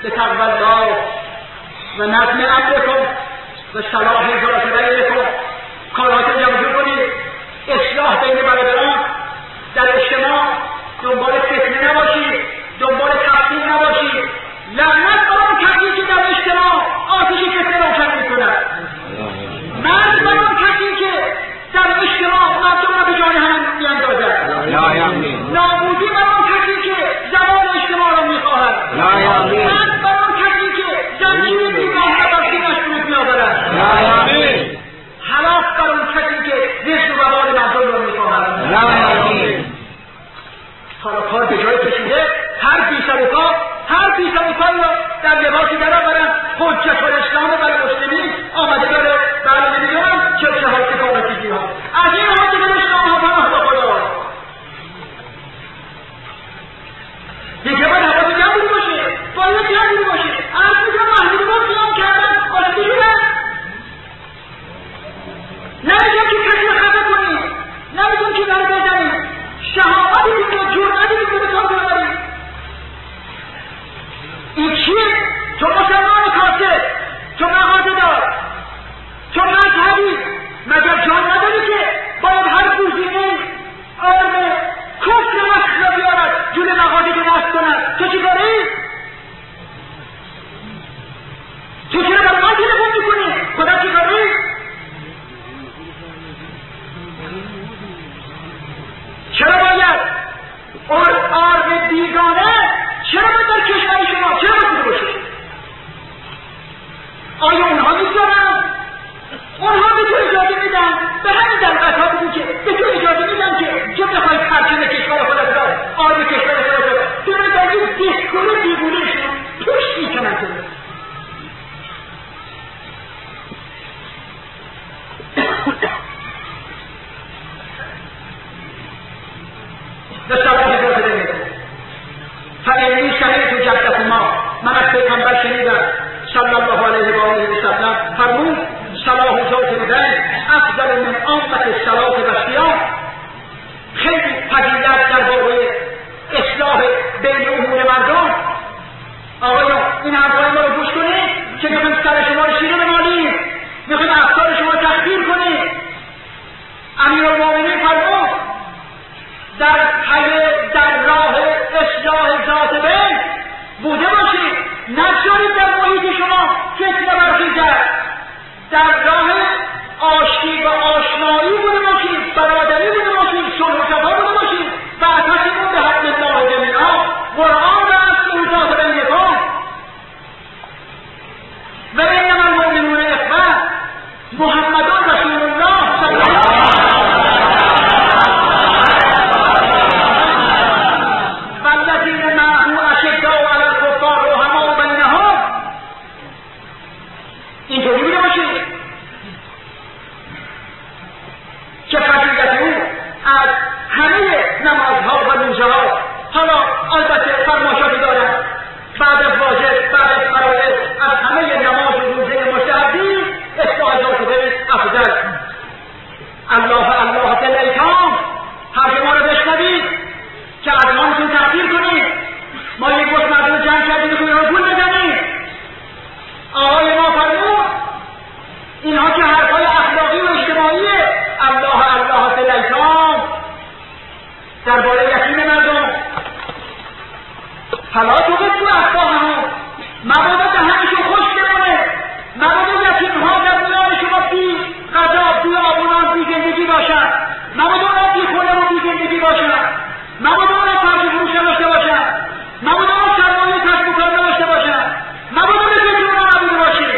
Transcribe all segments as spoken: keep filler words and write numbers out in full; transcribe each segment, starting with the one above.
به تقوی الله و نظم امرکم و صلاح ذات بینکم. کارهاتون جمع کنید، اصلاح بین برادران در اجتماع، دنبال فتنه نباشید، دنبال تفصیل نباشید. لعنت بر اون کسی که در اجتماع آتش فتنه روشن میکند، مرگ بر اون کسی که در اجتماع مردم را به جان هم میاندازد، نابودی بر اون کسی که زوال اجتماع را میخواهد، مرگ بر اون کسی که زنجیر بیگاه را بر سینه‌اش فرود میآورد، هلاک بر اون کسی که رزق و وبال مردم را میخواهد. حالا کار به جای کشیده، هر بی سر و پا هر بی سر و پایی را در لباسی در آورن، حجت الاسلام بر مسلمین آمده داره. بله نمیدونم چه چه ها سفارتی ها از این حجت الاسلام ها پناه با خدا. دیگه باید حواظ جمعی باشه، باید جمعی باشه. از میگم محمود با قیام کردن آسیبی شدن، نمیگم که کسی رو خطا کنیم، نمیگم که در بزنیم، شهامتی که جرأتی که به کار ببریم. این چیه؟ تو مسلمان کاسه، تو مغازه دار، تو مذهبی، مگر جان نداری که باید هر گزینه آرم کفر وقت را بیارد جلوی مغازه که نصب کند؟ تو چی کاری؟ تو چرا بر من تلفن میکنی؟ خدا چی کاری؟ چرا باید آرم بیگانه چرا باید در کشور شما چرا باید باشه؟ آیا اونها میذارن؟ اونها به تو اجازه میدن؟ به همین دلقت ها بگو که به تو اجازه میدن که که بخواهی پرچم کشور خودت را آرم کشور خودت را دونه در این دیسکور دیگونهشون پشت میکنن تو. به صلاح ذات بینکم. فإنی سمعت جدکما، من از پیغمبر شنیدم صلی الله علیه و آله و سلم فرمود صلاح ذات بین افضل من عامة الصلاة و الصیام. خیلی فضیلت درباره اصلاح بین امور مردم. آقایان این حرفای ما رو گوش کنید که میخوایم سر شما رو شیره بمالیم، میخوایم افکار شما تخدیر کنید. امیرالمومنین فرمود در حیه در راه اصلاح ذات بین بوده باشید، نگذارید در محیط شما فتنه برخیزد. در راه آشتی و آشنایی بوده باشید، برادری بوده باشید، صلح و صفا بوده باشید. واعتصموا بحبل الله جمیعا. قرآن و اصلح ذات بینکم و انما المؤمنون اخوة. محمد رسول الله صلی الله علیه و اینطوری بوده باشید که فضیلت او از همه نمازها و روزه ها. حالا البته فرماشاتی دارن بعد از واجب، بعد از فرائض، از همه نماز و روزه مستحبی اصلاح ذات بین افضل. الله الله فی الایتام، حرف ما رو بشنوید که ارمانتون تغییر کنید. ما یک گوش مردم جمع کردیم میخواییم رو گول بزنیم. آقای ما فرمود اینها که حرفای اخلاقی و اجتماعیه. الله الله فی الایتام درباره یتیم مردم. فلا تقصوا اصحابهم، مبادا دهنشون خوش بمونه، مبادا یتیمها در میان شما بی غذا، بی آبونان، بی زندگی باشن، مبادا اونا بی خونه و بی زندگی باشن، مبادا اونا فرش فروش نداشته باشن، مبادا اونا سرمایه کسب و کار نداشته باشن، مبادا به فکر اونا نبوده باشه.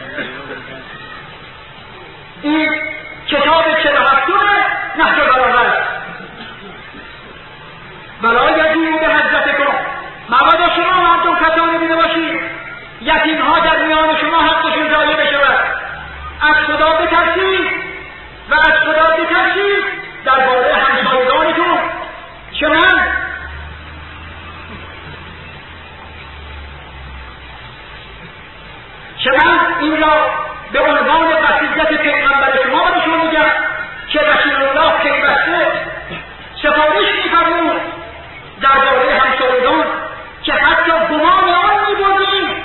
این کتاب چهل و هفتم نهج البلاغه. ولا یجیء بحضرتکم، مبادا شما مردم خطا نمیده باشید، یتیمها در میان شما حقشون ضایع بشود. از خدا بترسید و از خدا بترسید درباره همسایگانتون. چنان چنان این را به عنوان وصیت پیغمبر شما به شما میگم که رسول الله پیوسته سفارش می‌فرمود درباره همسایگان که حتی گمان آن می‌بردیم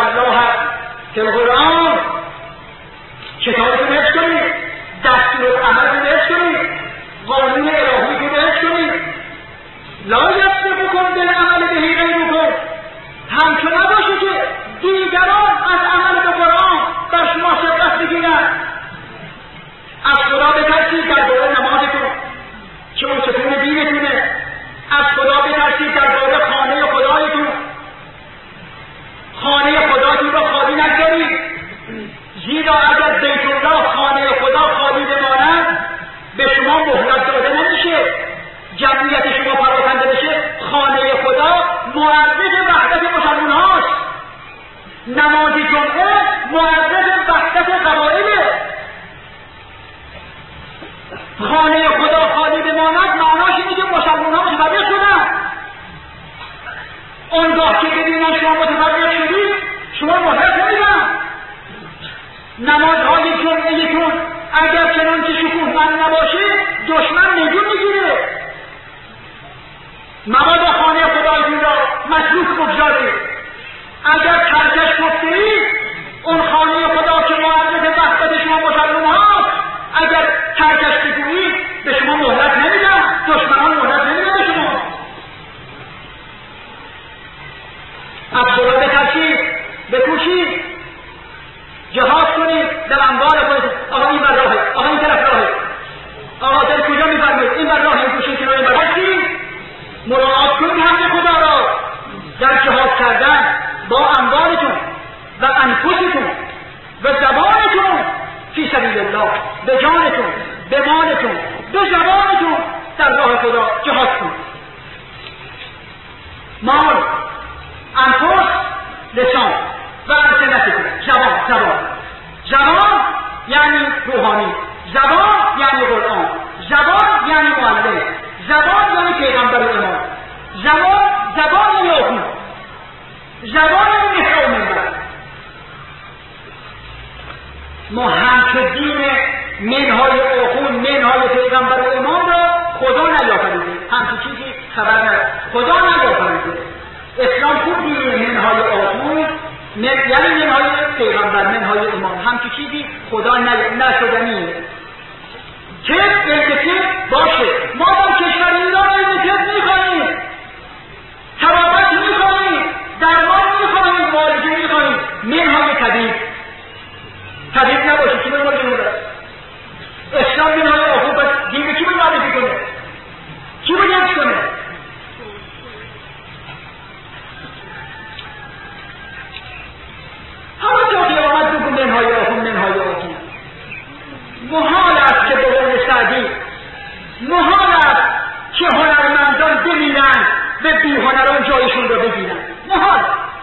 الله هست که قرآن کتابتون حفظ کنید، دستور عملتون حفظ کنید، قانون الهیتون حفظ کنید. لا یسبقکم بالعمل به غیرکم، همچون نباشه که دیگران از عمل به قرآن بر شما سبقت بگیرند. از خدا بترسید درباره نمازتون که اون ستون دینتونه. از خدا بترسید درباره خانه خدایتون، خانه خدایتون را خالی نگذارید، زیرا اگر بیت الله خانه خدا خالی بماند به شما مهلت داده نمیشه، جمعیت شما پراکنده بشه. خانه خدا معرض وحدت مسلمان هاست، نماز جمعه معرض وحدت قبایله. خانه خدا خالی بماند معناش اینه که مسلمان ها متفرق شدن. آنگاه که ببینن شما متفرق شدید شما مهلت نمیدن. نمازهای جمعهتون اگر چنانچه شکوهمند نباشه دشمن نجوم میگیره. مبادا خانه خدایتون را مشروط بگذارید. اگر ترکش گفته‌اید اون خانه خدا که معرض وحدت شما مسلمان هاست اگر ترکش بگویید به شما مهلت نمیدن، دشمنان مهلت نمیدن به شما. از خدا بترسید، بکوشید، جهاد کنید در انبار خودتون. آقا این بر راهه، آقا این طرف راهه، آقا در کجا میفرمایید این بر راهه، این کوشید کنار این بر راهه. مراعات کنید حق خدا را در جهاد کردن با انبارتون و انفستون و زبانتون فی سبیل الله، به جانتون، به مالتون، به زبانتون در راه خدا جهاد کنید. مال، انفس، لسان و السنتتون، زبان. زبان زبان یعنی روحانی، زبان یعنی قرآن، زبان یعنی معلم، زبان یعنی پیغمبر و امام، زبان زبان یهود، زبان یعنی مهر و منبر. ما همچه دین منهای آخون، منهای پیغمبر و امام را خدا نیافریده، همچه چیزی خبر نداره، خدا نیافریده. اسلام خوب دین منهای آخون یعنی منهای پیغمبر، منهای امام، همچه چیزی خدا نشدنیه. که علم باشه. ما در کشور ایران علم میخواییم، تبابت میخواییم، درمان میخواییم، معالجه میخواییم، منهای طبیب. طبیب نباشه کی منهای جنوب است؟ اسلام منهای آخون بس دین کی باید معرفی کنه؟ کی باید حفظ کنه؟ همه جا قیامت بگو منهای آخون، منهای آخون. محال است که به قول سعدی محال است که هنرمندان ببینند به بی هنران جایشون رو بگیرن. محال.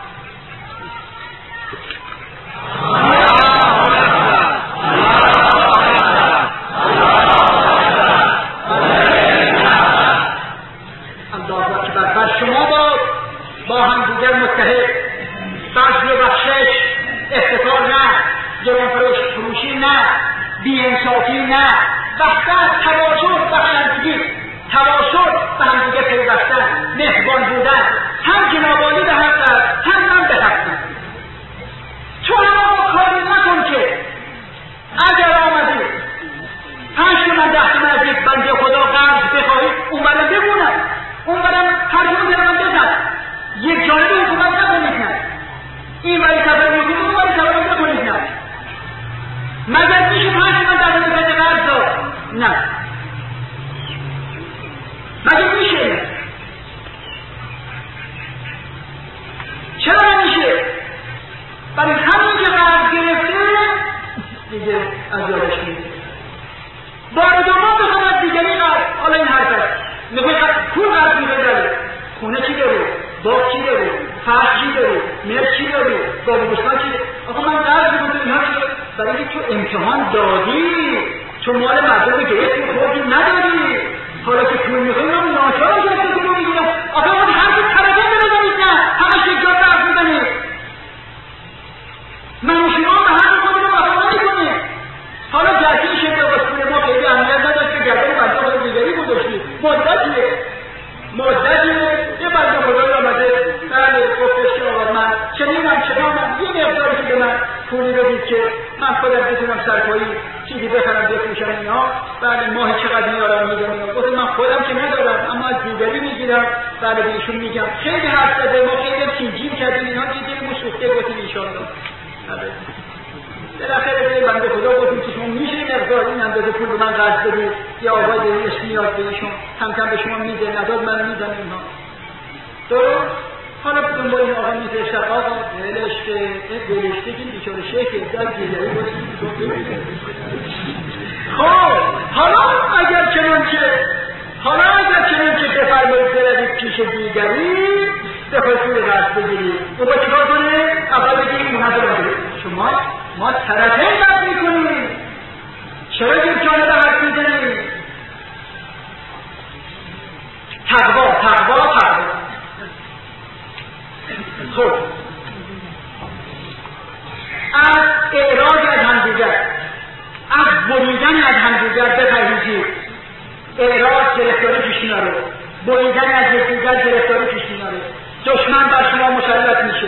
الله اکبر. بر شما با با هم دیگر متحد، بذل و بخشش، افتخار نه، گران فروشی نه، بی انصافی نه، وحدت، تواصل، بخشندگی، تواصل، به هم دیگه پیوستن، مهربان بودن، هم جنابالی به حق است، هم من به حقم. تو هم کاری نکن که اگر آمدی پنج تومن ده تومن از یک بنده خدا قرض بخواهی اون برم بگونم، اون برم ترجمه درمان بزن، یک جانبی حکومت نکنید نه، این ولی تفر میکنید اون ولی تفر نکنید نه. مگر میشه پنج تومن ده تومن بنده قرض داد؟ نه. مگر میشه؟ چرا نمیشه؟ برای همین که قرض گرفته دیگه از یادش میده. بار دوم بخواد دیگری قرض، حالا این حرف است، میگوی پول قرض میده داره، خونه چی داره، باغ چی داره، فرش چی داره، مرد چی داره، بابوستان چی داره. آقا من قرض میکنم اینها چی داره؟ برای اینکه تو امتحان دادی، تو مال مردم گرفتی خوردی نداری، حالا که پول میخوایی من ناچار گرفتی که رو میگیرم. آقا من هر که طرفه بنظرید نه، همه یک جا قرض میزنید. من و شما به هر خود رو وفا نمیکنه. حالا گرچه این شکل قسمون ما خیلی اهمیت نداشت که گردن بنده خود دیگری گذاشتید، مدتیه مدتیه یه بنده خدایی آمده بله گفتش که آقا من چنینم چنانم یه پولی رو دید که من خودم بتونم سرپایی چیزی بخرم بفروشم اینا، بعد ماهی چقدر میارم میدم اینا. گفت من خودم که ندارم اما از دیگری میگیرم. بعد به ایشون میگم خیلی حرف زده، ما خیلی سینجیر کردیم اینا، دیدیم مشوخته گفتیم ایشالله. بالاخره به بنده خدا گفتیم که شما میشه این مقدار این اندازه پول رو من قرض بدید، یا آقای به اسم میاد به ایشون کم کم به شما میده، نداد من میدم اینها. درست؟ حالا دنبال این آقا میفرستن آقا دلشته دلشته که بیچاره شیخ در دیگری باشید. خب حالا اگر چنانچه حالا اگر چنانچه بفرمایید بروید پیش دیگری بخواید پول قرض بگیرید، او با چیکار کنه؟ اول بگیرید منظر بگیرید شما ما طرفین بد میکنیم، چرا یک جانب حرف میزنید؟ تقوا تقوا تقوا. خب از اعراض از همدیگر، از بریدن از همدیگر بپرهیزید. اعراض گرفتاری پیش میاره، بریدن از یکدیگر گرفتاری پیش میاره، دشمن بر شما مسلط میشه.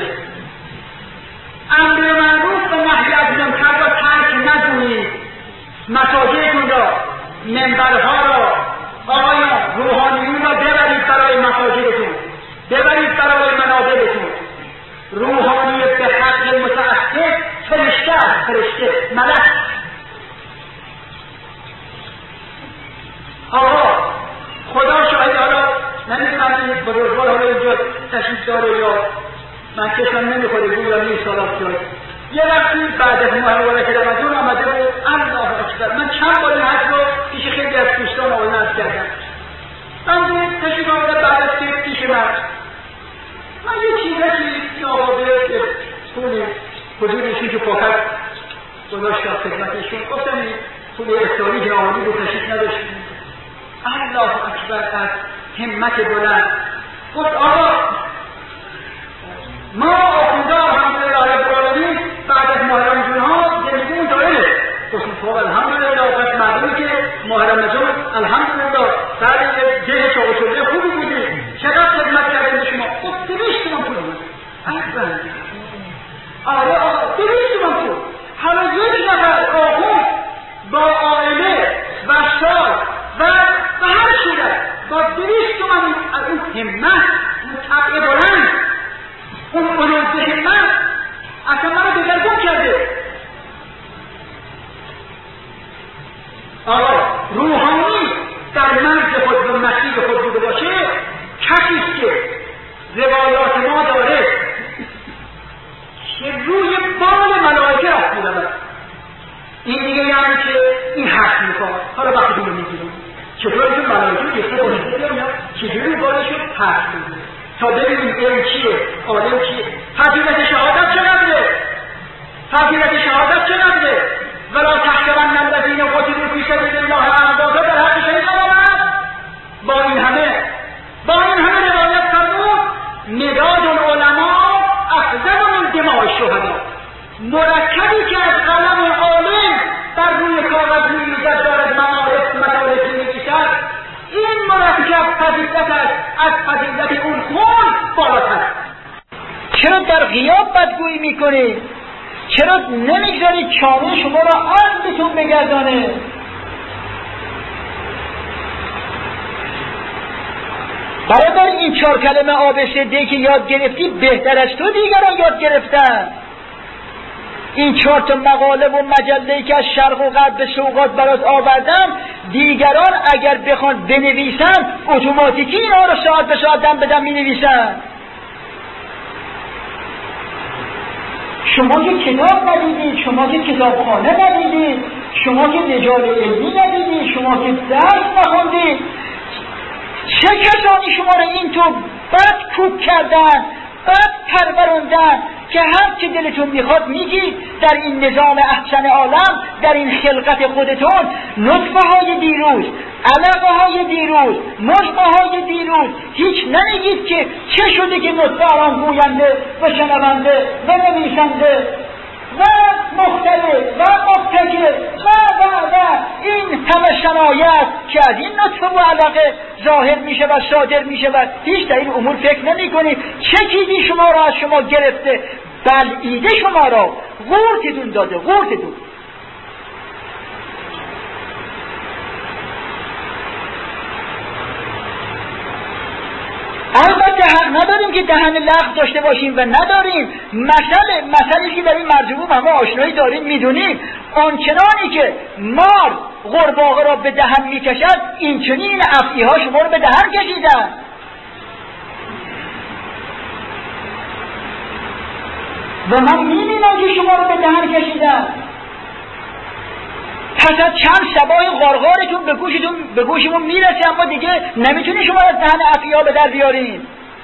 امر معروف و نهی از منکر را ترک نکنید. مساجدتون را، منبرها را، آقایان روحانیون را ببرید برای مساجدتون، ببرید برای منابرتون. روحانی به حق متعصب فرشته فرشته ملک. آقا خدا شاهد، حالا نمیدونم این بزرگوار حالا اینجا تشریف داره یا من کسم نمیخوره گویا نیست سالات شد. یه وقتی بعد از ماه مبارک رمضان آمده و الله اکبر، من چند بار این حج رو پیش خیلی از دوستان آقایان عرض کردم. من تشریف آمده بعد از که پیش من من یه چیزه که آقا به پول حضورشون که پاکت گذاشتم خدمتشون، گفتم این پول افتاری جنابالی رو تشریف نداشتیم. الله اکبر از همت بلند گفت آقا ما آخونده الحمدلله رب العالمین بعد از ماه رمضان ها زندگیمون داره. گفتم خب الحمدلله، پس معلومه که ماه رمضان الحمدلله بعد جه چاق و چوبه خوبی بودیم. چقدر خدمت کردیم به شما؟ گفت دویست تومن پول بود. اصلا آره آقا دویست تومن پول. حالا یک نفر آخون با عائله و سال و و هر صورت با دویست تومن از اون همت، اون طبع بلند، اون بلند همت اصلا من رو دگرگون کرده. آقا روحانی در مرز خود و مسیر خود بوده باشه، کسیست که روایات ما داره که روی بال ملائکه رفت می‌رود. این دیگه یعنی که این حق می‌خواد. حالا وقتی رو می‌گیرم چطور که ملائکه جسته باشده بیارم یا چجوری بالشو حق می‌گیرم تا ببینیم علم چیه، عالم چیه. فضیلت شهادت چقدره؟ فضیلت شهادت چقدره؟ ولا تحسبن الذین قتلوا فی سبیل الله امواتا، در حق شهید آمد. با این همه با این همه روایت فرمود مداد العلماء افضل من دماء الشهداء. مرکبی که از قلم عالم بر روی کاغذ می‌ریزد دارد معارف مدارک می‌نویسد، این مرکب فضیلت است از فضیلت اون خون بالاتر. چرا در غیاب بدگویی می‌کنید؟ چرا نمیگذارید چانه شما را عقلتون بگردانه؟ برادر این چهار کلمه آبسده که یاد گرفتی بهتر از تو دیگران یاد گرفتن. این چهار تا مقاله و مجله‌ای که از شرق و غرب به سوغات برات آوردن، دیگران اگر بخوان بنویسن اتوماتیکی اینا رو ساعت به ساعت دم بدم می‌نویسن. شما که کتاب ندیدید، شما که کتابخانه ندیدید، شما که رجال علمی ندیدید، شما که درس نخوندید، چه کسانی شما را اینطور بد کوک کردن، بد پروروندن که هر چه دلتون میخواد میگید در این نظام احسن عالم، در این خلقت خودتون، نطفه های دیروز، علقه های دیروز، مژگه های دیروز، هیچ نمیگید که چه شده که نطفه آن گوینده و شنونده و نویسنده و مختلف و مبتکر و و و این همه صنایع که از این نطفه و علقه ظاهر میشه و صادر میشه و هیچ در این امور فکر نمی کنید. چه چیزی شما را از شما گرفته، بلعیده شما را، قورتتون داده، قورتتون. البته حق نداریم که دهن لغو داشته باشیم و نداریم. مسئله مسئله که در این مرجوع همه آشنایی داریم، میدونیم آنچنانی که مار قورباغه را به دهن میکشد، این چنین افعی ها شما رو به دهن کشیدن. و من میبینم که شما رو به دهن کشیدن. پس از چند شبای غارغارتون به گوشتون به گوشمون میرسه، اما دیگه نمیتونی شما از دهن افعیا به در بیارین.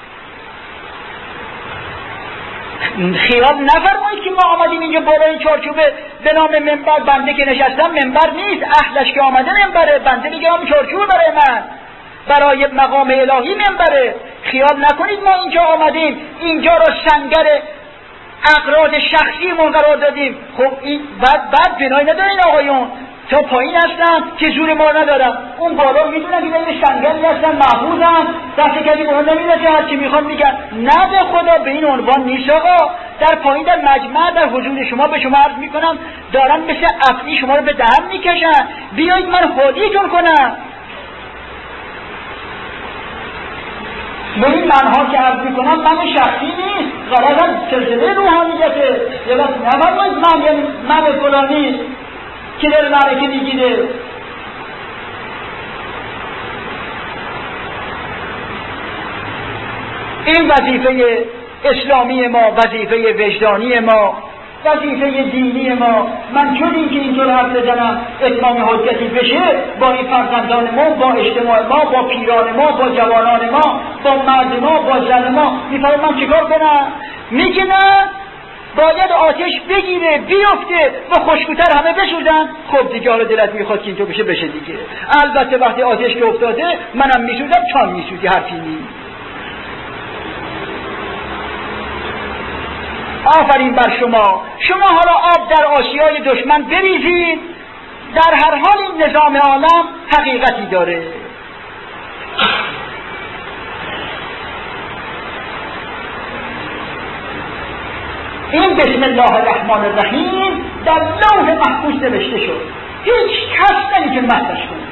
خیال نفرمایید که ما آمدیم اینجا بالا این چارچوبه به نام منبر، بنده که نشستم منبر نیست، اهلش که آمده منبره، بنده دیگه هم چارچوبه برای من، برای مقام الهی منبره. خیال نکنید ما اینجا آمدیم اینجا را سنگر اقراض شخصی من قرار دادیم. خب این بعد بعد بنای ندارین آقایون، تا پایین هستن که زور ما ندارن، اون بالا میدونن که این سنگلی هستن، محفوظن، دست کسی به اون نمیرسه، هر چی میخوان میگن. نه به خدا به این عنوان نیست آقا. در پایین در مجمع در حضور شما به شما عرض میکنم دارن مثل افعی شما رو به دهن میکشن، بیایید من هادیتون کنم. به این منها که عرض میکنم من شخصی نیست، غرض از سلسله روحانیته. یه وقت نفرمایید من یه من فلانی که داره معرکه میگیره. این وظیفه اسلامی ما، وظیفه وجدانی ما، وظیفه دینی ما. من چون این که اینطور حرف بزنم اتمام حجتی بشه با این فرزندان ما، با اجتماع ما، با پیران ما، با جوانان ما، با مرد ما، با زن ما، میفرم من چیکار کنم؟ میگه نه، باید آتش بگیره بیفته و خشکوتر همه بسوزن. خب دیگه حالا دلت میخواد که اینطور بشه بشه دیگه. البته وقتی آتش که افتاده منم میسوزم، چان میسوزی، حرفی نیست. آفرین بر شما. شما حالا آب در آسیای دشمن بریزید، در هر حال این نظام عالم حقیقتی داره. این بسم الله الرحمن الرحیم در لوح محفوظ نوشته شد، هیچ کس نمیتونه محوش کنه.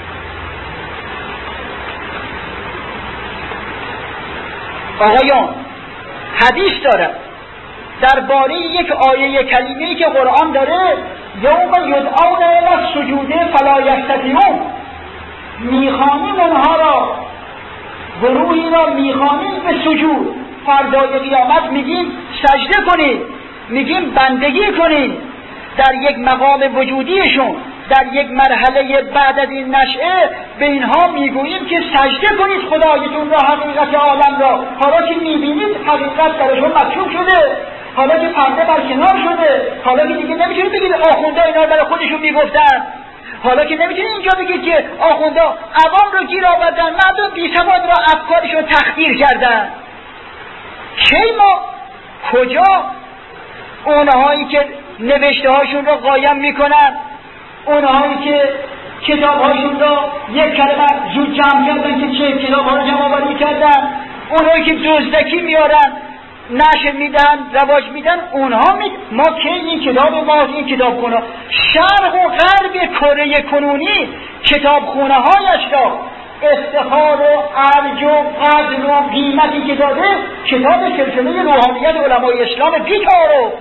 آقایان حدیث داره درباره یک آیه کلیمه‌ای که قرآن داره، یوم یدعون الی السجود فلا یستطیعون، میخوانیم اونها را، گروهی را میخوانیم به سجود، فردای قیامت میگیم سجده کنید، میگیم بندگی کنید. در یک مقام وجودیشون، در یک مرحله بعد از این نشأه به اینها میگوییم که سجده کنید خدایتون را، حقیقت عالم را. حالا که میبینید حقیقت درشون مکشوف شده، حالا که پرده برکنار شده، حالا که دیگه نمیتونید بگید آخونده اینا برای خودشون میگفتن، حالا که نمیتونید اینجا بگید که آخونده عوام رو گیر آوردن، مردم بی سواد را افکارشون تخدیر کردن. کی ما کجا اونهایی که نوشته هاشون رو قایم میکنن، اونهایی که کتاب هاشون رو یک کلمه زود جمع کردن که چه کتاب ها رو جمع آوری کردن، اونهایی که دزدکی میارن نشر میدن رواج میدن، اونها می... ما که این کتاب ما این کتاب خونه شرق و غرب کره کنونی کتاب خونه هایش را افتخار و ارج و قدر و قیمتی که داده کتاب سلسله روحانیت علمای اسلام بیکارو.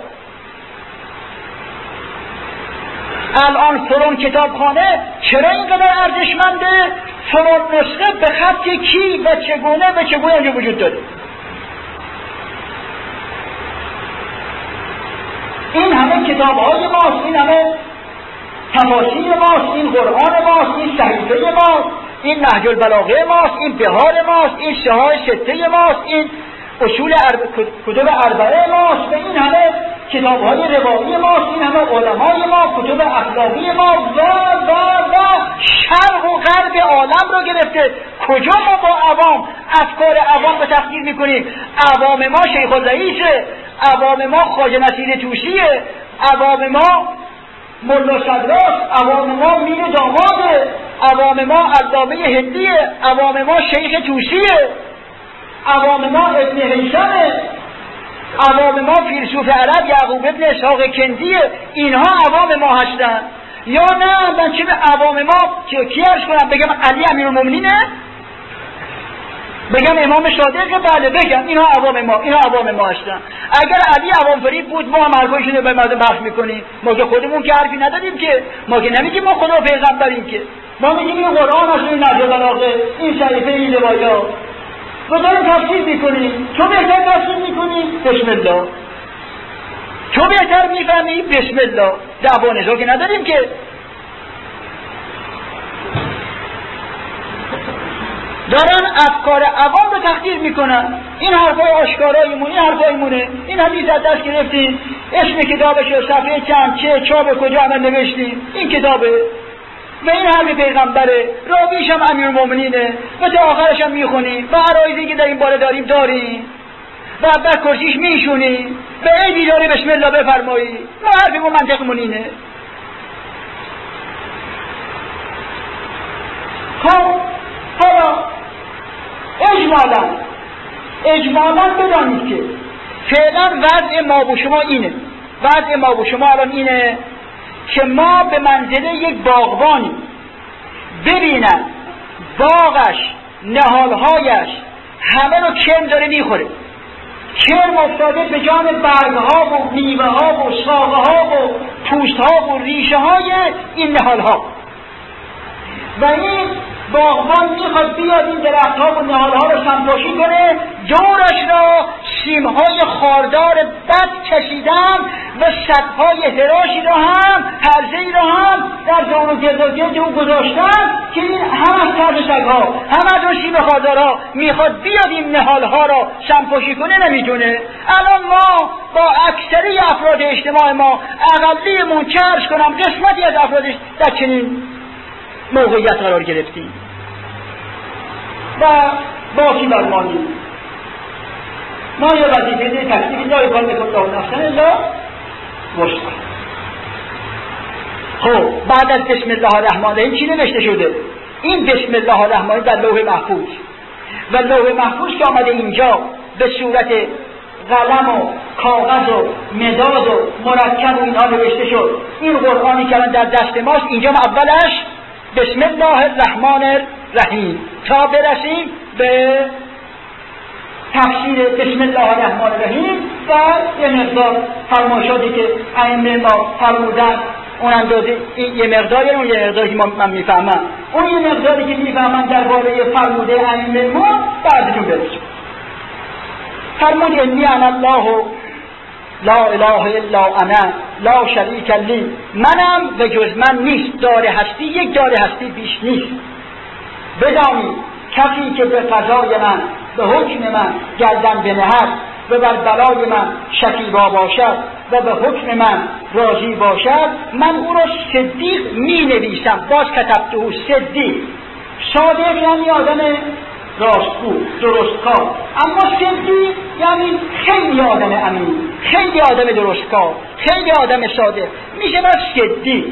الان فرون کتابخانه چرا اینقدر ارزشمنده؟ فرون نسخه به خط کی و چگونه و چگونه اینجا وجود داره. این همه کتاب های ماست، این همه تفاسیر ماست، این قرآن ماست، این صحیفه ماست، این نهج البلاغه ماست، این بهار ماست، این شهای سته ماست، این اصول عرب... کتب اربعه ماست، و این همه کتاب های روایی ماست، این همه علمای ما، کتب اخلاقی ما و و و شرق و غرب عالم رو گرفته. کجا ما با عوام افکار عوام رو تخدیر میکنیم؟ عوام ما شیخ الرئیسه، عوام ما خواجه نصیر طوسیه، عوام ما ملا صدراست، عوام ما میر داماده، عوام ما علامه هندیه، عوام ما شیخ طوسیه، عوام ما ابن هیثمه. عوام ما فیلسوف عرب یعقوب ابن اسحاق کندی، اینها عوام ما هستن. یا نه من چه به عوام ما که کی عرض کنم؟ بگم علی امیرالمومنینه؟ بگم امام صادق؟ بله بگم اینها عوام ما، اینها عوام ما هستن. اگر علی عوام فرید بود ما هم حرفایشون رو به مردم بحث میکنیم. ما که خودمون که حرفی ندادیم که، ما که نمیگیم ما خدا پیغمبریم که، ما میگیم این قرآن هست، این نهج البلاغه، این شریفه، این روایات رو داریم تفسیر میکنیم. تو بهتر تفسیر میکنی؟ بسم الله. تو بهتر میفهمی؟ بسم الله. دعوا نزاع که نداریم که. دارن افکار عوام رو تحقیر میکنن. این حرفای آشکارایمون، این حرفایمونه. این حدیث از دست گرفتیم، اسم کتابش رو صفحه چند چه چاپ کجا عمل نوشتیم، این کتابه و این حرف پیغمبره، راویش هم امیرالمومنینه و تا آخرش هم میخونیم و عرایزی که در این باره داریم داریم و بر کرسیش میشونیم و ای بیداری بسم الله بفرمایی. ما حرفمون منطقمون اینه. خب حالا اجمالا اجمالا بدانید که فعلا وضع ما و شما اینه، وضع ما و شما الان اینه که ما به منزله یک باغبانی ببینن باغش، نهالهایش همه رو کرم داره میخوره، کرم افتاده به جان برگها و میوه ها و ساقه ها و پوست ها و ریشه های این نهالها و این باغبان میخواد بیاد این درخت ها و نهال ها رو سمپاشی کنه، دورش را سیم های خاردار بد کشیدن و سدهای هراشی را هم هرزهی را هم در دور و گرداگرد اون گذاشتن که این هم از طرز سگ ها هم از اون سیم خاردار ها میخواد بیاد این نهال ها را سمپاشی کنه، نمیتونه. الان ما با اکثری افراد اجتماع ما، اقلیمون چه عرض کنم قسمتی از افرادش در چنین موقعیت قرار گرفتیم و باقی برمانیم. ما یه وظیفه ده تکلیفی لا یکان بکن نفسن الا وسعها. خب بعد از بسم الله الرحمن الرحیم چی نوشته شده؟ این بسم الله الرحمن در لوح محفوظ و لوح محفوظ که آمده اینجا به صورت قلم و کاغذ و مداد و مرکب و اینها نوشته شد. این قرآنی که در دست ماست اینجا اولش بسم الله الرحمن الرحیم تا برسیم به تفسیر بسم الله الرحمن الرحیم و یه مقدار فرمایشاتی که ائمه ما فرمودن اون اندازه یه مقداری اون یه مقداری که من میفهمم اون یه مقداری که میفهمم درباره فرموده ائمه ما بعدتون برسیم. فرمود انی انا الله لا اله الا انا لا شریک لی، منم و جز من نیست، دار هستی یک دار هستی بیش نیست. بدانید کسی که به قضای من به حکم من گردن بنهد و بر بلای من شکیبا باشد و به حکم من راضی باشد، من او را صدیق می نویسم. باز کتبته او صدیق. صادق یعنی آدم راستگو، درستکار، اما صدیق یعنی خیلی آدم امین، خیلی آدم درستکار، خیلی آدم صادق، میشه بر صدیق.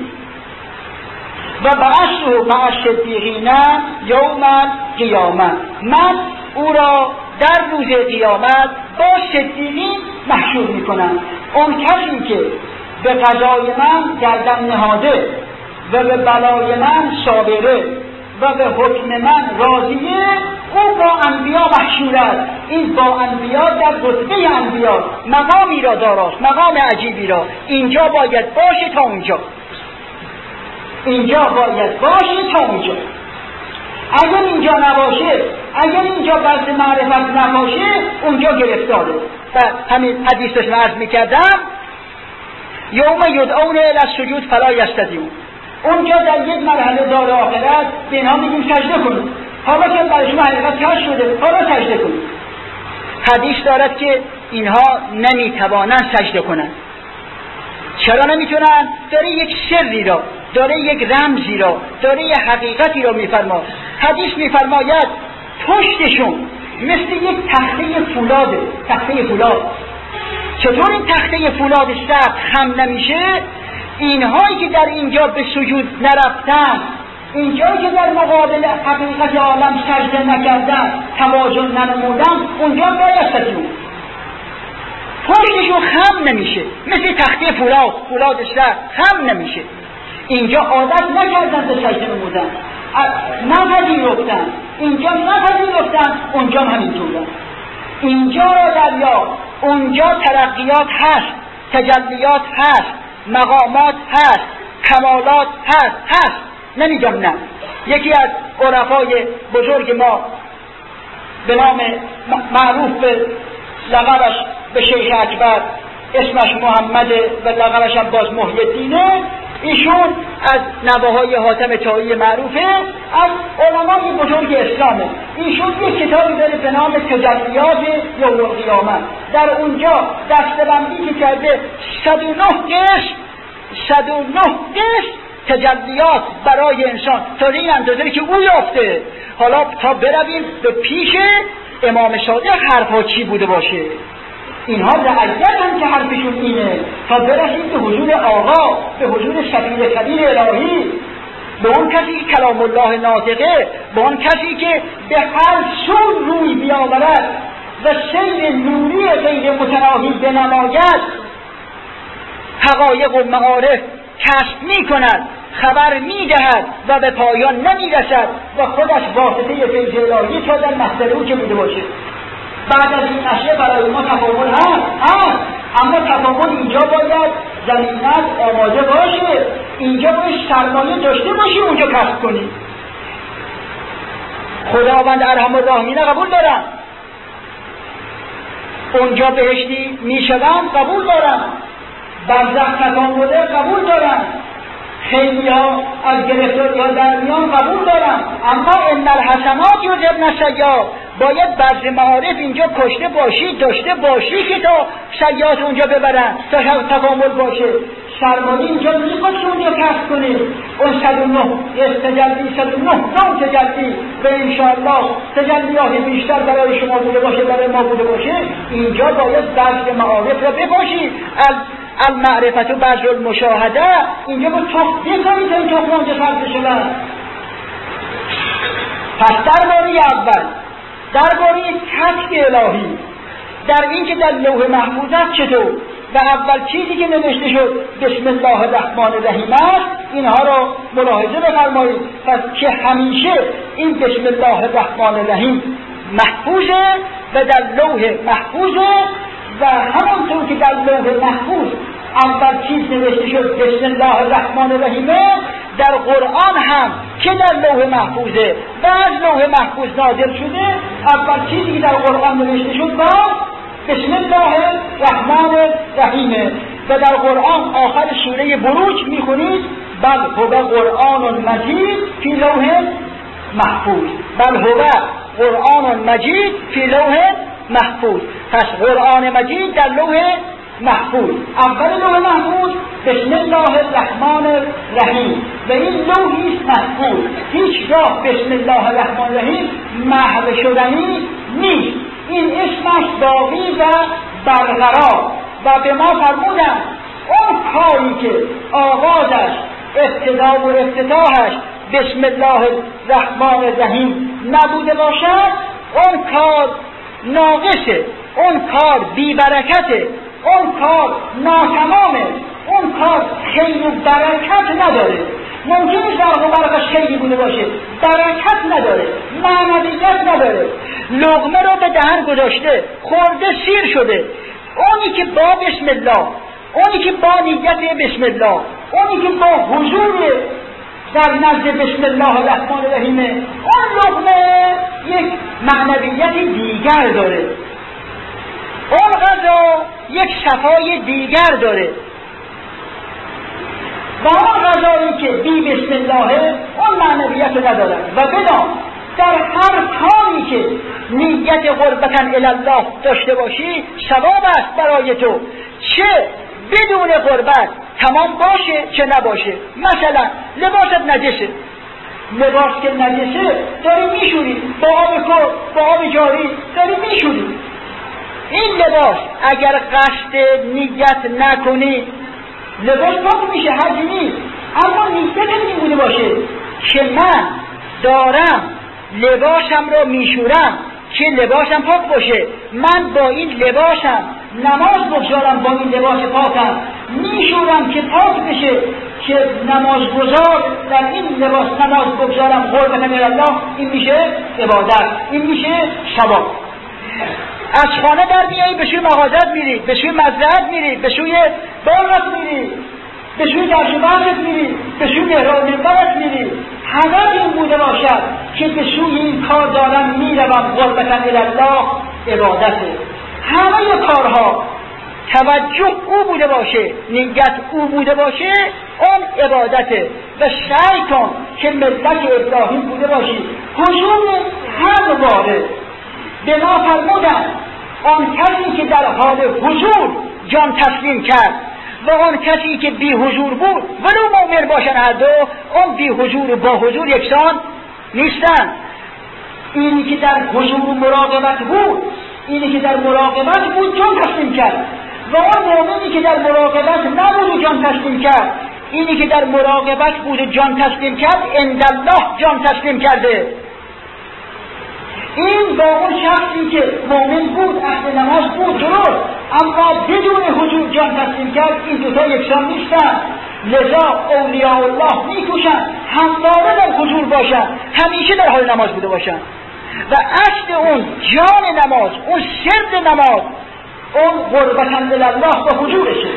و بعثه مع الصدیقین یوم القیامه، من او را در روز قیامت با صدیقین محشور میکنم. اون کسی که به قضای من گردن نهاده و به بلای من صابره و به حکم من راضیه، او با انبیا محشور است. این با انبیا در رتبه انبیا مقامی را داراست، مقام عجیبی را. اینجا باید باشه تا اونجا، اینجا باید باشه تا اونجا. اگر اینجا نباشه، اگر اینجا بحث معرفت نباشه، اونجا گرفتاره. و همین حدیث رو عرض میکردم، یوم یدعون الی السجود فلا یستطیعون. اونجا در یک مرحله دار آخرت به اینها میگیم سجده کنید. حالا که برای شما حقیقت کشف شده، حالا سجده کنید. حدیث دارد که اینها نمیتوانند سجده کنند. چرا نمیتونن؟ داره یک سری را، داره یک رمزی را، داره یک حقیقتی را میفرماید. حدیث میفرماید پشتشون مثل یک تخته فولاده، تخته فولاد. چطور این تخته فولاد سخت خم نمیشه؟ اینهایی که در اینجا به سجود نرفتن، اینجایی که در مقابل حقیقت عالم سجده نکردن، تواضع ننمودن، اونجا باید سجود. پشتشون خم نمیشه، مثل تخته فولاد فولاد سر خم نمیشه. اینجا عادت نکردن به سجده نمودن، نپذیرفتن، اینجا نپذیرفتن، اونجا هم همینطورن. اینجا را دریا، اونجا ترقیات هست، تجلیات هست، مقامات هست، کمالات هست هست نمیگم نه. یکی از عرفای بزرگ ما به نام معروف به لقبش به شیخ اکبر، اسمش محمده و لقبش هم باز محی الدینه، ایشون از نواهای حاتم طایی معروفه، از علمای بزرگ اسلامه. ایشون یک کتابی داره به نام تجلیات یوم القیامه. در اونجا دسته‌بندی که کرده صد و نه قسم صد و نه قسم تجلیات برای انسان تا این اندازه که او یافته. حالا تا برویم به پیش امام صادق حرفها چی بوده باشه، اینها رعیت هم که حرفشون اینه، تا برسید به حضور آقا، به حضور شفیع خلیل الهی، به اون کسی که کلام الله ناطقه، به اون کسی که به هر سو روی بیاورد و سیر نوری غیر متناهی بنماید، حقایق و معارف کشف می کند، خبر می دهد و به پایان نمی رسد و خودش واسطه فیض الهی تا در محضر او که بوده باشه. بعد از این اشیاء برای ما تفاول هست هست اما تفاول اینجا باید زمینت آماده باشه، اینجا باید سرمایه داشته باشی اونجا کسب کنی. خداوند ارحم الراحمین قبول دارم، اونجا بهشتی میشدم قبول دارم، برزخ تکامله قبول دارم، خیلی ها از گرفتاری ها در میان قبول دارم، اما ان الحسنات یذهبن السیئات، باید بعض معارف اینجا کشته باشی داشته باشی که تا سیئات اونجا ببرن، تا تکامل باشه. سرمایه اینجا میخواد که اونجا کسب کنی. اون صد و نه تجلی، صد و نه نوع تجلی و انشاءالله تجلیات بیشتر برای شما بوده باشه، برای ما بوده باشه. اینجا باید بعض معارف را بپاشی. المعرفت و بعض المشاهده، اینجا با تخت بکنی تا این تخت اونجا سرده شدن. پس درباره اول درباره کشف الهی، در این که در لوح محفوظ است چطور و اول چیزی که نوشته شد بسم الله الرحمن الرحیم است، اینها رو ملاحظه بفرمایید. پس که همیشه این بسم الله الرحمن الرحیم محفوظه و در لوح محفوظه و همونطور که در لوح محفوظ اول چیز نوشته شد بسم الله الرحمن الرحیم، در قرآن هم که در لوح محفوظه و از لوح محفوظ نازل شده، اول چیزی که در قرآن نوشته شد با بسم الله الرحمن الرحیم. و در قرآن آخر سوره بروج میخونید بل هو قرآن مجید فی لوح محفوظ، بل هو قرآن مجید فی لوح محفوظ. پس قرآن مجید در لوح محفوظ، اول لوح محفوظ بسم الله الرحمن الرحیم و این لوحی محفوظ، هیچ راه بسم الله الرحمن الرحیم محو شدنی نیست، این اسمش باقی و برقرار. و به ما فرمودن اون کاری که آغازش ابتدا و افتتاحش بسم الله الرحمن الرحیم نبوده باشد، اون کار ناقصه، اون کار بی برکته، اون کار ناتمامه، اون کار خیر و برکت نداره. ممکنه زرق و برقش خیلی بوده باشه، برکت نداره، معنویت نداره. لقمه رو به دهن گذاشته، خورده سیر شده. اونی که با بسم الله، اونی که با نیت بسم الله، اونی که با حضور در نزد بسم الله الرحمن الرحیم، اون لقمه یک معنویت دیگر داره، اون غذا یک صفای دیگر داره. و اون غذایی که بی بسم الله اون معنویت رو نداره. و بدان در هر کاری که نیت قربتاً الله داشته باشی ثواب است برای تو، چه بدون قربت تمام باشه چه نباشه. مثلا لباست نجسه، لباس که نجسه داری میشوری با آب کور با آب جاری داری میشوری. این لباس اگر قصد نیت نکنی لباس پاک میشه، حجی نیست. اما نیت این بوده باشه که من دارم لباسم رو میشورم که لباسم پاک باشه، من با این لباسم نماز بگذارم با این لباس پاکم، میشورم که پاک بشه که نمازگزار در این لباس نماز بگذارم قربت الله، این میشه عبادت، این میشه ثواب. از خانه در میایی به سوی مغازت میری، به سوی مزرعت میری، به سوی باغت میری، به سوی درس و بحثت میری، به سوی محراب منبرت میری، هدف این بوده باشد که به سوی این کار دارم میروم قربت الله، عبادته. همه کارها توجه او بوده باشه، نیت او بوده باشه، اون عبادته. و سعی کن که ملت ابراهیم بوده باشی. حضور هر وارد به ما فرمودن آن کسی که در حال حضور جان تسلیم کرد و آن کسی که بی حضور بود ولو مؤمن باشن هر دو، اون بی حضور و با حضور یکسان نیستن. اینی که در حضور و مراقبت بود، اینی که در مراقبت بود جان تسلیم کرد، و اون مؤمنی که در مراقبت نبود و جان تسلیم کرد، اینی که در مراقبت بود و جان تسلیم کرد عند الله جان تسلیم کرده. این با اون شخصی که مؤمن بود، اهل نماز بود، درست، اما بدون حضور جان تسلیم کرد، این دوتا یکسان نیستن. لذا اولیاء الله میکوشن همواره در حضور باشن، همیشه در حال نماز بوده باشن، و اصل اون جان نماز، اون سر نماز، اون قربت الله و حضورشه.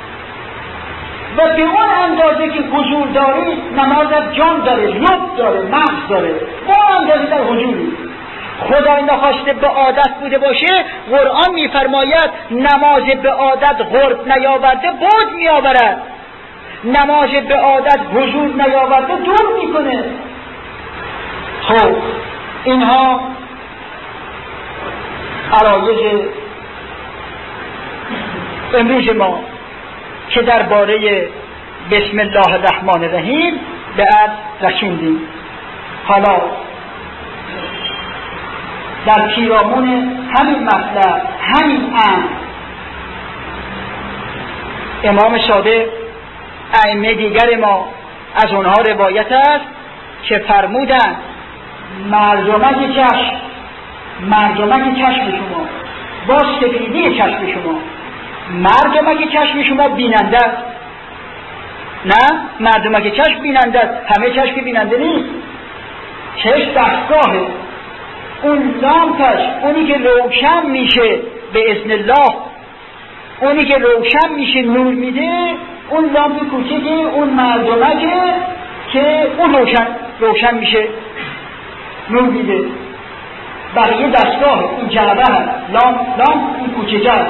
و به اون اندازه که حضور داری نمازت جان داره، لب داره، مغز داره، با اندازه در حضوری. خدای نخواسته به عادت بوده باشه، قرآن میفرماید نماز به عادت قرب نیاورده بود میآورد، نماز به عادت حضور نیاورده دور میکنه. خب اینها عرایض امروز ما که درباره بسم الله الرحمن الرحیم به عرض رسوندیم. حالا در پیرامون همین مطلب، همین امر، امام صادق، ائمه دیگر ما از اونها روایت است که فرمودند مردمک چشم، مردمک چشم شما با سفیدی چشم شما، مردمک چشم شما بیننده است. نه مردمک چشم بیننده است، همه چشم بیننده نیست. چشم دستگاهه، اون لامپش، اونی که روشن میشه به اذن الله، اونی که روشن میشه نور میده، اون لامپ کوچیکه، اون مردمکه که اون روشن روشن میشه نور میده. بقیه دستگاه این جعبه هست، لامپ لامپ این کوچیکه هست،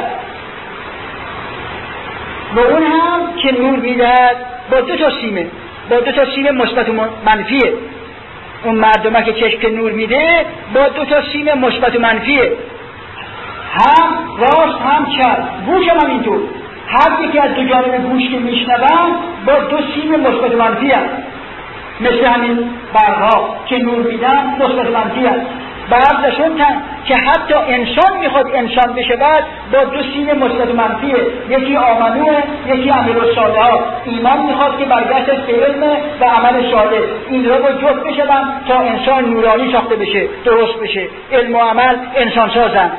و اون هم که نور میدهد با دو تا سیمه، با دو تا سیم مثبت و منفیه. اون مردمک چشم که نور میده با دو تا سیم مثبت و منفیه، هم راست هم چپ. گوش هم اینطور، هر یکی از دو جانب گوش که میشنون با دو سیم مثبت و منفی هست، مثل همین برها که نور میدن مثبت و منفی هست. بعضشون که حتی انسان میخواد انسان بشه بعد با دو سیم مثبت و منفیه، یکی آمنوه، یکی امیرالصالحات. ایمان میخواد که برگشت از علم و عمل صالح، این رو با جفت بشه تا انسان نورانی ساخته بشه، درست بشه. علم و عمل انسان سازن.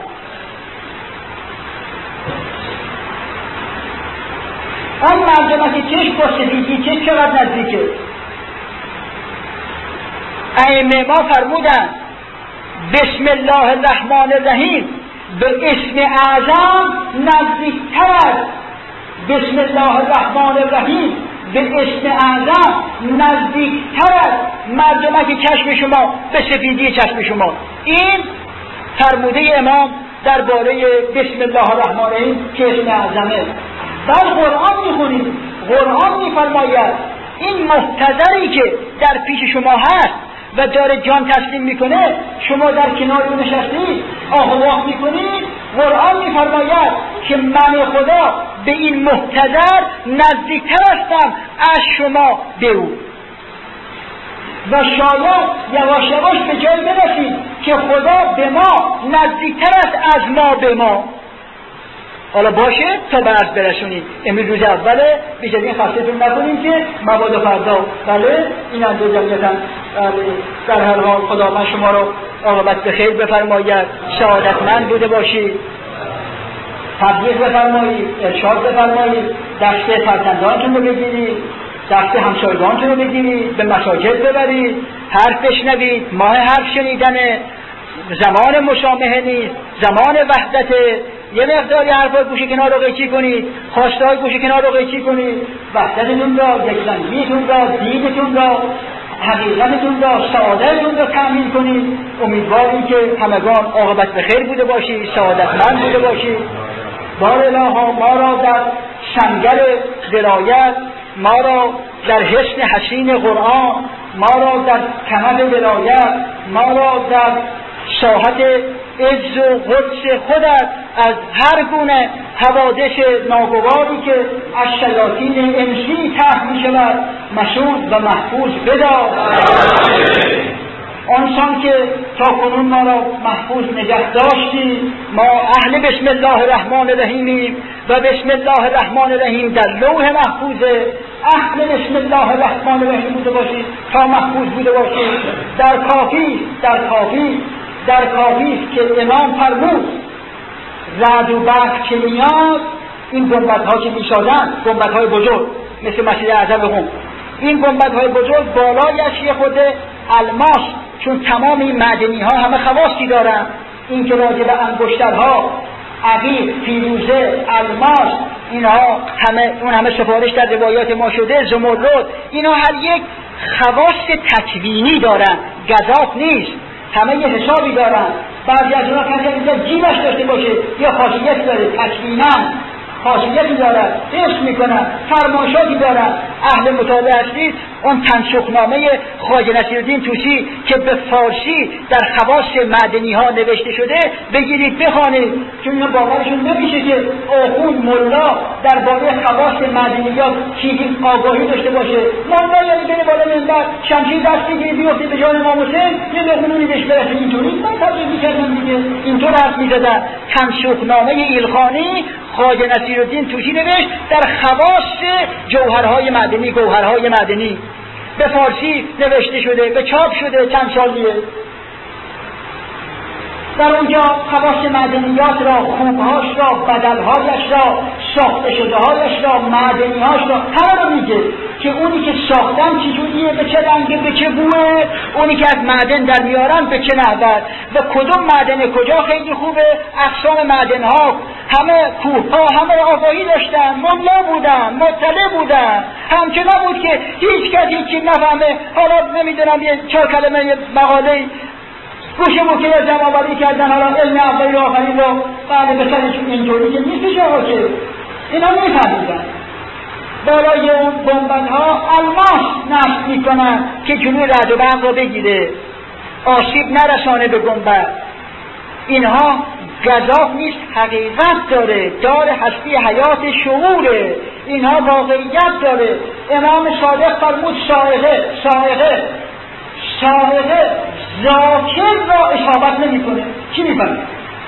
آن مردمک چشم با سفیدی چشم چقدر نزدیکه. ائمه ما فرمودن بسم الله الرحمن الرحیم به اسم اعظم نزدیکتر است. بسم الله الرحمن الرحیم به اسم اعظم نزدیکتر است مردمک چشم شما به سفیدی چشم شما. این فرموده امام درباره بسم الله الرحمن الرحیم که اسم اعظمه. در قرآن میخونید، قرآن میفرماید این محتضری که در پیش شما هست و داره جان تسلیم میکنه، شما در کنار اون نشستید آه و واه میکنید، قرآن میفرماید که من خدا به این محتضر نزدیکتر هستم از شما به او. و شاید یواش یواش به جای برسید که خدا به ما نزدیکتر است از ما به ما. حالا باشه تا به عرض برسونید. امروز روز اوله، بیش از این خسته‌تون نکنیم که مبادا فردا. بله این هم دو جمعیتم. بله در هر حال خدا من شما رو عاقبت به خیر بفرماید، سعادتمند بوده باشید. تبلیغ بفرمایید، ارشاد بفرمایید، دست فرزندانتون رو بگیرید، دست همسایگانتون رو بگیرید، به مساجد ببرید، حرف بشنوید. ماه حرف شنیدنه، زمان مشامهه نیست، زمان وحدت. یه مقداری حرفای گوشه کنار رو قیچی کنید، خواسته های گوشه کنار رو قیچی کنید، وحدتتون را، یکسانیتون را، دینتون را، حقیقتتون را، سعادتتون را تأمین کنید. امیدواریم که همگان عاقبت به خیر بوده باشید، سعادتمند بوده باشید. بار الها ما را در سنگر ولایت، ما را در حسن حسین قرآن، ما را در کمر ولایت، ما را در ساحت عز و قدس خودت از هر گونه حوادث ناگواری که از شیاطین انسی طرح می شود مسعود و محفوظ بدار. آنسان که تا کنون ما را محفوظ نگه داشتی، ما اهل بسم الله الرحمن الرحیمیم و بسم الله الرحمن الرحیم در لوح محفوظه. اهل بسم الله الرحمن الرحیم بوده باشید تا محفوظ بوده باشید. در کافی در کافی در کافی که امام فرمود رعد و برق که میاد، این گنبدها که میسازن، گنبدهای بزرگ مثل مسجد اعظم قم، این گنبدهای بزرگ بالایش یه خود الماس، چون تمام این معدنی ها همه خواصی دارن. این که راجع به انگشترها، عقیق، فیروزه، الماس، اینها همه اون همه سفارش در روایات ما شده، زمرد، اینا هر یک خواص تکوینی دارن، گزاف نیست، همه یه حسابی دارن. بعضی از اونها کسی اینجا جیبش داشته باشه یا خاصیتی داره، تکویناً خاصیتی دارد، حفظ میکنن، فرمایشاتی دارن. اهل مطالعه هستید، اون تنسخنامه خواجه نصیرالدین طوسی که به فارسی در خواص معدنی ها نوشته شده بگیرید بخوانید، چون اینا باورشون نمیشه که آخوند ملا درباره خواص معدنیات چیزی آگاهی داشته باشه. ملا یعنی بره بالا منبر شمشیر دست بگیره بیفته به جان امام حسین یه لقمه نونی بهش برسه. اینطوری من تبلیغ میکردم دیگه، اینطور حرف میزدن. تنسخنامه ایلخانی خواجه نصیرالدین طوسی نوشت در خواص جوهرهای معدنی، گوهرهای معدنی، به فارسی نوشته شده، به چاپ شده، چند سالیه. در اونجا خواص معدنیات را، خوبهاش را، بدلهایش را، ساخته شده هایش را، معدنیهاش را همه رو میگه که اونی که ساختن چجوریه، به چه رنگه، به چه بوه، اونی که از معدن در میارن به چه نحوت و کدوم معدن کجا خیلی خوبه. اقسام معدنها، همه کوهها همه آگاهی داشتن، ملا بودن، مطلع بودن. همچه نبود که هیچ کسی هیچی نفهمه. حالا نمیدونم یه چهار کلمه یه مقاله گوشه موکه یا جمع آوری کردن، حالا علم اولی و آخرین رو بعد بسرشون اینطوری که نیستش آقا که اینا میفهمیدن. بالای اون گنبدها الماس نصب میکنن که جلوی رعد و برق رو بگیره، آسیب نرسانه به گنبد. اینها گزاف نیست، حقیقت داره، دار هستی حیات شعوره، اینها واقعیت داره. امام صادق فرمود صاعقه صاعقه صاعقه ذاکر را اصابت نمی کنه. چی می فرمود؟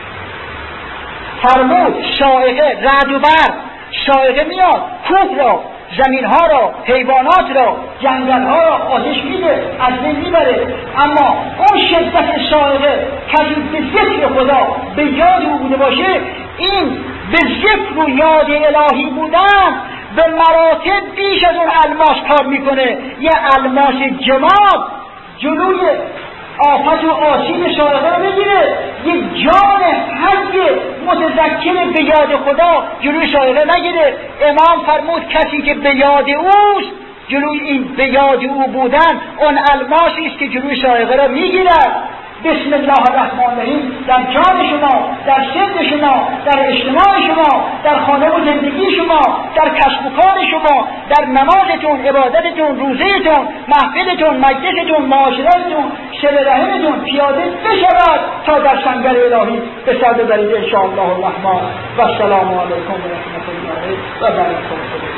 فرمود صاعقه رعد و برق، صاعقه میاد کوه را، زمین ها را، حیوانات را، جنگل ها را آتش میده، از بین میبره. اما اون شدت صاعقه کسی به ذکر خدا به یاد او بوده باشه، این به ذکر و یاد الهی بودن به مراتب بیش از اون الماس کار میکنه. یه الماس جماد جلوی آفت و آسیب صاعقه رو بگیره، یه جان حی متذکر به یاد خدا جلوی صاعقه نگیره. امام فرمود کسی که به یاد اوست، جلوی این به یاد او بودن اون الماسی است که جلوی صاعقه را میگیرد. بسم الله الرحمن الرحیم در جان شما، در سر شما، در اجتماع شما، در خانه و زندگی شما، در کسب و کار شما، در نمازتون، عبادتتون، روزهتون، محفلتون، مجلستون، معاشرتتون، صله رحمتون پیاده بشود تا در سنگر الهی به سر ببرید ان شاء الله الرحمن. و السلام علیکم و رحمت الله و برکاته.